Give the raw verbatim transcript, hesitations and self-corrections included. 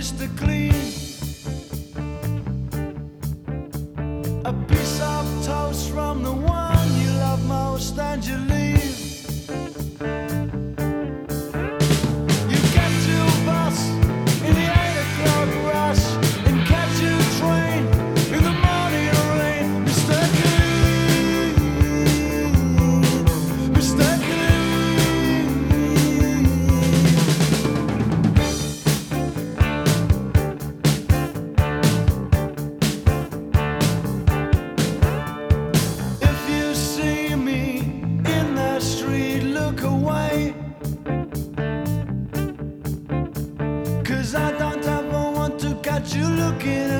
Mister Clean. A piece of toast from the one you love most and you leave. You get to a bus in the eight o'clock rush and catch a train in the morning rain. Mister Clean, Mister Clean. If you see me in the street, look away, 'cause I don't ever want to catch you looking